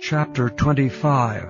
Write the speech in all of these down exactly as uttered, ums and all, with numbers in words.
Chapter twenty-five.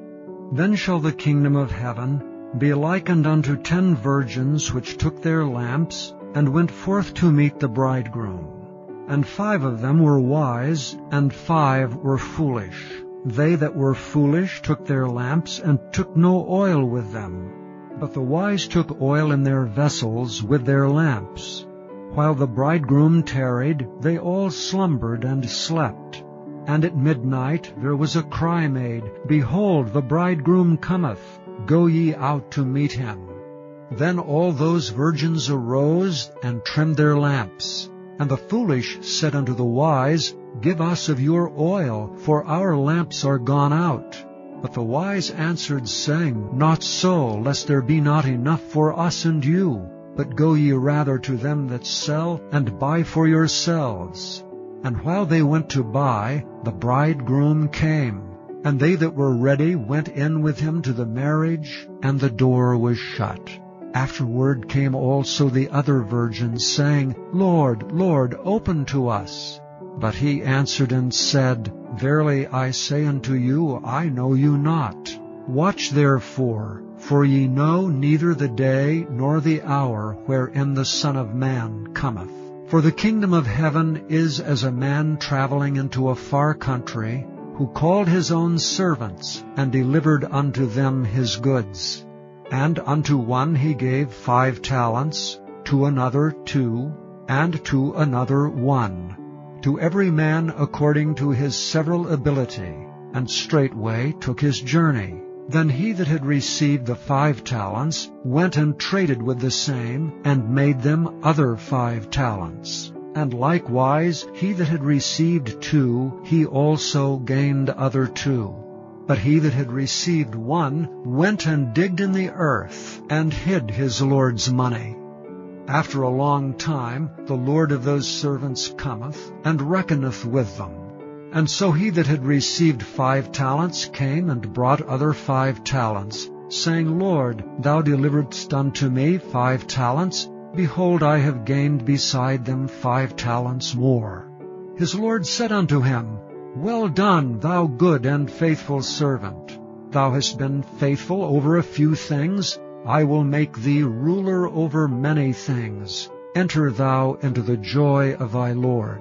Then shall the kingdom of heaven be likened unto ten virgins which took their lamps, and went forth to meet the bridegroom. And five of them were wise, and five were foolish. They that were foolish took their lamps, and took no oil with them. But the wise took oil in their vessels with their lamps. While the bridegroom tarried, they all slumbered and slept. And at midnight there was a cry made, Behold, the bridegroom cometh, go ye out to meet him. Then all those virgins arose and trimmed their lamps. And the foolish said unto the wise, Give us of your oil, for our lamps are gone out. But the wise answered, saying, Not so, lest there be not enough for us and you. But go ye rather to them that sell, and buy for yourselves. And while they went to buy, the bridegroom came. And they that were ready went in with him to the marriage, and the door was shut. Afterward came also the other virgins, saying, Lord, Lord, open to us. But he answered and said, Verily I say unto you, I know you not. Watch therefore, for ye know neither the day nor the hour wherein the Son of Man cometh. For the kingdom of heaven is as a man traveling into a far country, who called his own servants, and delivered unto them his goods. And unto one he gave five talents, to another two, and to another one, to every man according to his several ability, and straightway took his journey. Then he that had received the five talents went and traded with the same, and made them other five talents. And likewise he that had received two, he also gained other two. But he that had received one went and digged in the earth, and hid his Lord's money. After a long time the Lord of those servants cometh, and reckoneth with them. And so he that had received five talents came and brought other five talents, saying, Lord, thou deliveredst unto me five talents. Behold, I have gained beside them five talents more. His Lord said unto him, Well done, thou good and faithful servant. Thou hast been faithful over a few things. I will make thee ruler over many things. Enter thou into the joy of thy Lord.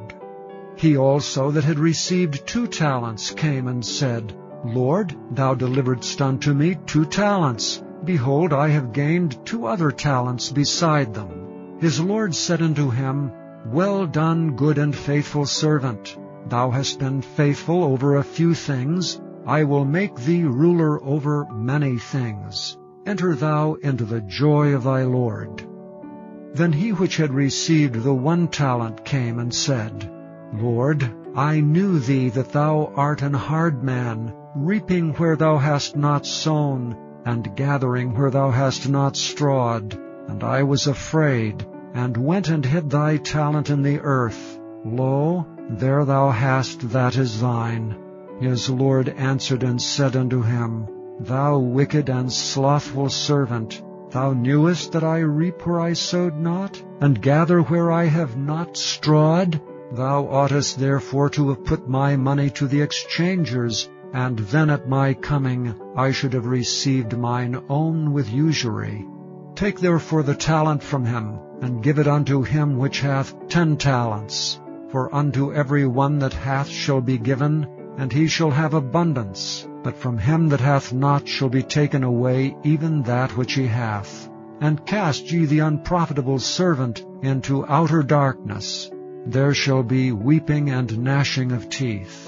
He also that had received two talents came and said, Lord, thou deliveredst unto me two talents. Behold, I have gained two other talents beside them. His Lord said unto him, Well done, good and faithful servant. Thou hast been faithful over a few things. I will make thee ruler over many things. Enter thou into the joy of thy Lord. Then he which had received the one talent came and said, Lord, I knew thee that thou art an hard man, reaping where thou hast not sown, and gathering where thou hast not strawed. And I was afraid, and went and hid thy talent in the earth. Lo, there thou hast that is thine. His Lord answered and said unto him, Thou wicked and slothful servant, thou knewest that I reap where I sowed not, and gather where I have not strawed? Thou oughtest therefore to have put my money to the exchangers, and then at my coming I should have received mine own with usury. Take therefore the talent from him, and give it unto him which hath ten talents. For unto every one that hath shall be given, and he shall have abundance. But from him that hath not shall be taken away even that which he hath. And cast ye the unprofitable servant into outer darkness. There shall be weeping and gnashing of teeth.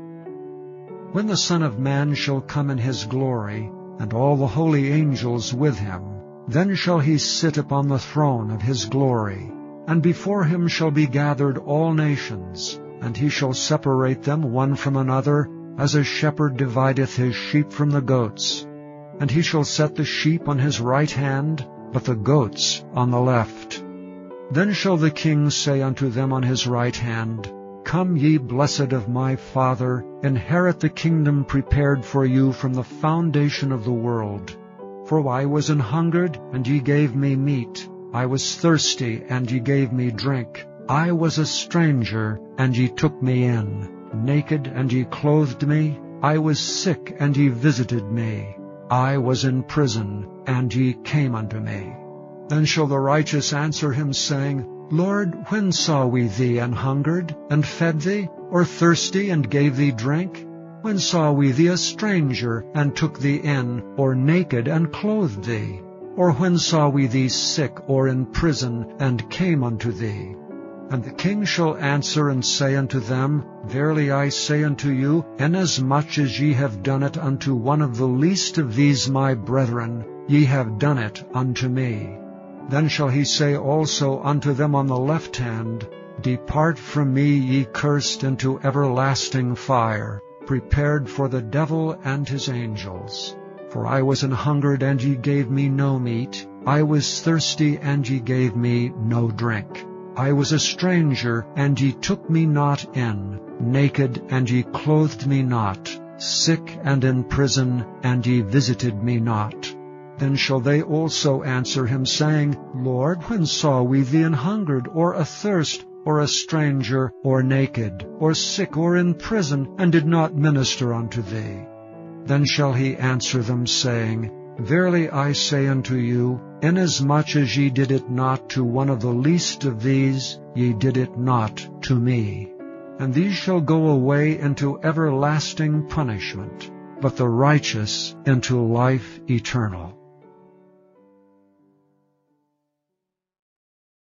When the Son of Man shall come in his glory, and all the holy angels with him, then shall he sit upon the throne of his glory. And before him shall be gathered all nations, and he shall separate them one from another, as a shepherd divideth his sheep from the goats. And he shall set the sheep on his right hand, but the goats on the left. Then shall the King say unto them on his right hand, Come ye blessed of my Father, inherit the kingdom prepared for you from the foundation of the world. For I was an hungered, and ye gave me meat. I was thirsty, and ye gave me drink. I was a stranger, and ye took me in. naked, and ye clothed me, I was sick, and ye visited me. I was in prison, and ye came unto me. Then shall the righteous answer him, saying, Lord, when saw we thee an hungered, and fed thee, or thirsty, and gave thee drink? When saw we thee a stranger, and took thee in, or naked, and clothed thee? Or when saw we thee sick, or in prison, and came unto thee? And the king shall answer and say unto them, Verily I say unto you, inasmuch as ye have done it unto one of the least of these my brethren, ye have done it unto me. Then shall he say also unto them on the left hand, Depart from me, ye cursed, into everlasting fire, prepared for the devil and his angels. For I was an hungered, and ye gave me no meat. I was thirsty, and ye gave me no drink. I was a stranger, and ye took me not in, naked, and ye clothed me not, sick and in prison, and ye visited me not. Then shall they also answer him, saying, Lord, when saw we thee an hungered, or athirst, or a stranger, or naked, or sick, or in prison, and did not minister unto thee? Then shall he answer them, saying, Verily I say unto you, inasmuch as ye did it not to one of the least of these, ye did it not to me. And these shall go away into everlasting punishment, but the righteous into life eternal.